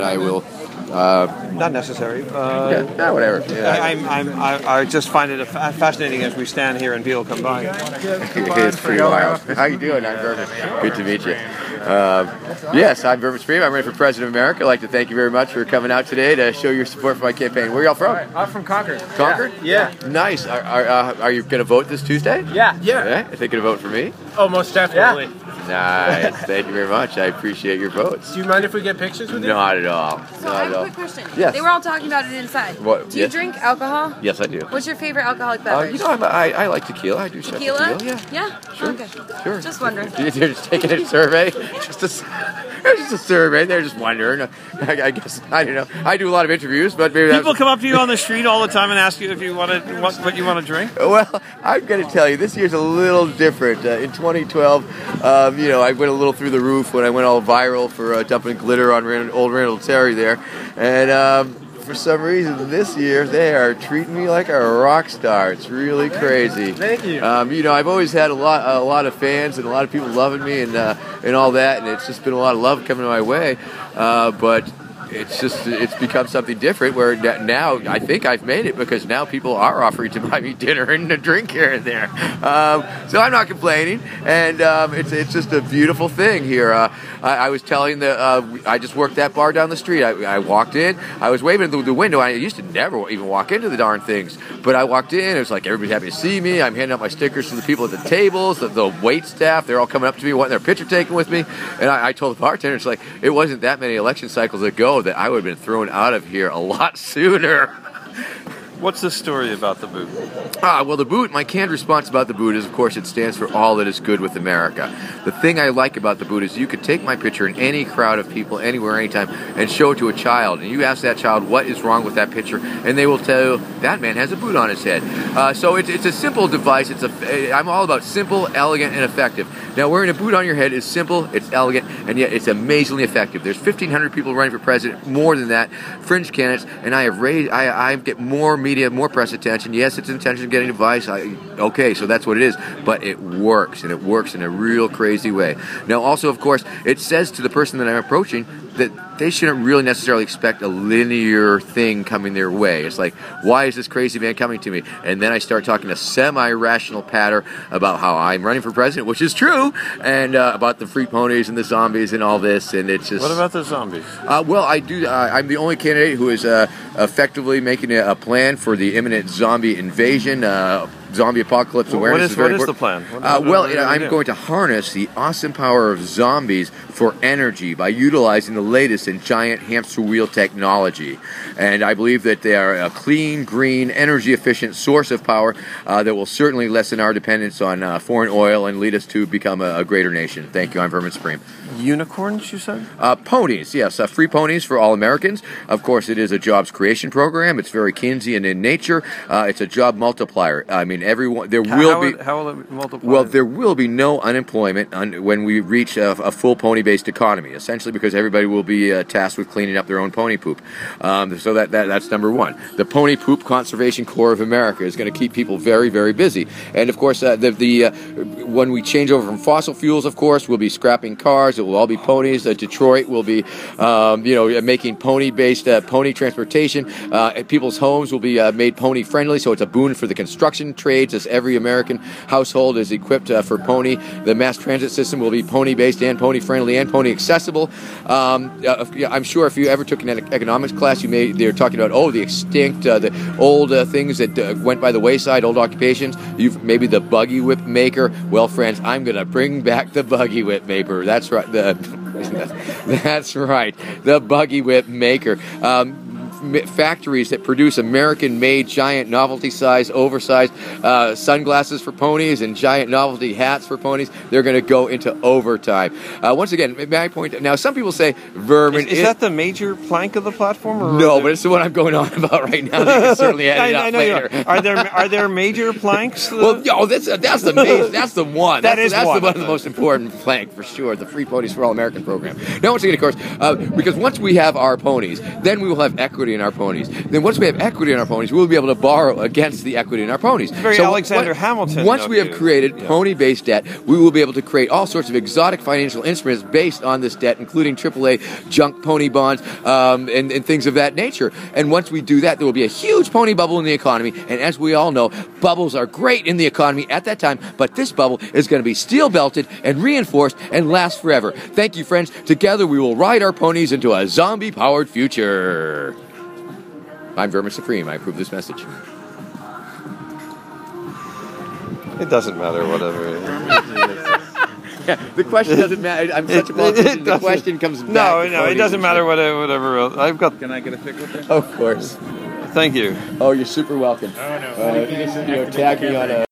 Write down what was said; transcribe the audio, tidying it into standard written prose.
I will. Not necessary. Whatever. Yeah. I just find it fascinating as we stand here and people come by. It's pretty wild. How you doing? I'm Vermin. Good to meet you. Yes, I'm Vermin Supreme. I'm running for President of America. I'd like to thank you very much for coming out today to show your support for my campaign. Where are y'all from? I'm from Concord. Concord? Yeah. Nice. Are you going to vote this Tuesday? Yeah. Yeah. Are they going to vote for me? Oh, most definitely. Yeah. Nice. Thank you very much. I appreciate your votes. Do you mind if we get pictures with you? Not at all. So I have a quick question. Yes. They were all talking about it inside. What? Do you drink alcohol? Yes, I do. What's your favorite alcoholic beverage? I like tequila. I do tequila. Yeah. Sure. Okay. Sure. Just wondering. You're just taking a survey? It's just a survey. They're just wondering. I guess, I don't know. I do a lot of interviews, but maybe people come up to you on the street all the time and ask you if you want to what you want to drink. Well, I'm going to tell you, this year's a little different. In 2012, I went a little through the roof when I went all viral for dumping glitter on old Randall Terry there, and for some reason this year they are treating me like a rock star. It's really crazy. Thank you. I've always had a lot of fans and a lot of people loving me and all that, and it's just been a lot of love coming my way. But it's become something different where now I think I've made it, because now people are offering to buy me dinner and a drink here and there. So I'm not complaining, and it's just a beautiful thing here. I was telling I just worked that bar down the street. I walked in, I was waving through the window. I used to never even walk into the darn things, but I walked in, it was like everybody's happy to see me. I'm handing out my stickers to the people at the tables, the wait staff, they're all coming up to me wanting their picture taken with me, and I told the bartender, it's like, it wasn't that many election cycles ago that I would have been thrown out of here a lot sooner. What's the story about the boot? Well, the boot, my canned response about the boot is, of course, it stands for all that is good with America. The thing I like about the boot is you could take my picture in any crowd of people, anywhere, anytime, and show it to a child. And you ask that child what is wrong with that picture, and they will tell you, that man has a boot on his head. So it's a simple device. I'm all about simple, elegant, and effective. Now, wearing a boot on your head is simple, it's elegant, and yet it's amazingly effective. There's 1,500 people running for president, more than that, fringe candidates, and I get more media, more press attention. Yes, it's intention of getting advice. Okay, so that's what it is. But it works, and it works in a real crazy way. Now, also, of course, it says to the person that I'm approaching that they shouldn't really necessarily expect a linear thing coming their way. It's like, why is this crazy man coming to me? And then I start talking a semi-rational patter about how I'm running for president, which is true, and about the free ponies and the zombies and all this, and it's just... What about the zombies? Well, I do. I'm the only candidate who is effectively making a plan for the imminent zombie invasion. Zombie apocalypse awareness. What is the plan? I'm going to harness the awesome power of zombies for energy by utilizing the latest in giant hamster wheel technology. And I believe that they are a clean, green, energy-efficient source of power that will certainly lessen our dependence on foreign oil and lead us to become a greater nation. Thank you. I'm Vermin Supreme. Unicorns, you said? Ponies, yes. Free ponies for all Americans. Of course, it is a jobs creation program. It's very Keynesian in nature. It's a job multiplier. I mean, everyone. How will it multiply? Well, there will be no unemployment when we reach a full pony-based economy. Essentially, because everybody will be tasked with cleaning up their own pony poop. So that's number one. The Pony Poop Conservation Corps of America is going to keep people very, very busy. And of course, when we change over from fossil fuels, of course, we'll be scrapping cars. It will all be ponies. Detroit will be, making pony-based pony transportation. People's homes will be made pony-friendly, so it's a boon for the construction trades, as every American household is equipped for pony. The mass transit system will be pony-based and pony-friendly and pony-accessible. I'm sure if you ever took an economics class, they're talking about, the extinct, the old things that went by the wayside, old occupations. Maybe the buggy whip maker. Well, friends, I'm going to bring back the buggy whip maker. That's right. That's right. The buggy whip maker. Factories that produce American-made giant novelty-size, oversized sunglasses for ponies and giant novelty hats for ponies, they're going to go into overtime. Once again, may I point out, now some people say Vermin... Is that the major plank of the platform? Or no, but it's the one I'm going on about right now. They can certainly add it up later. Are there major planks? Well, that's the one. That's the one of the most important plank, for sure, the Free Ponies for All American program. Now, once again, of course, because once we have our ponies, then we will have equity equity in our ponies. Then once we have equity in our ponies, we'll be able to borrow against the equity in our ponies. Very Alexander Hamilton. Once we have created pony-based debt, we will be able to create all sorts of exotic financial instruments based on this debt, including AAA junk pony bonds and things of that nature. And once we do that, there will be a huge pony bubble in the economy. And as we all know, bubbles are great in the economy at that time, but this bubble is going to be steel-belted and reinforced and last forever. Thank you, friends. Together we will ride our ponies into a zombie-powered future. I'm Vermin Supreme. I approve this message. It doesn't matter, whatever. Yeah, the question doesn't matter. I'm such a politician. The question comes back. No, it doesn't matter whatever else. I've got. Can I get a pic with it? Of course. Thank you. Oh, you're super welcome. Oh, no. Tag me on a.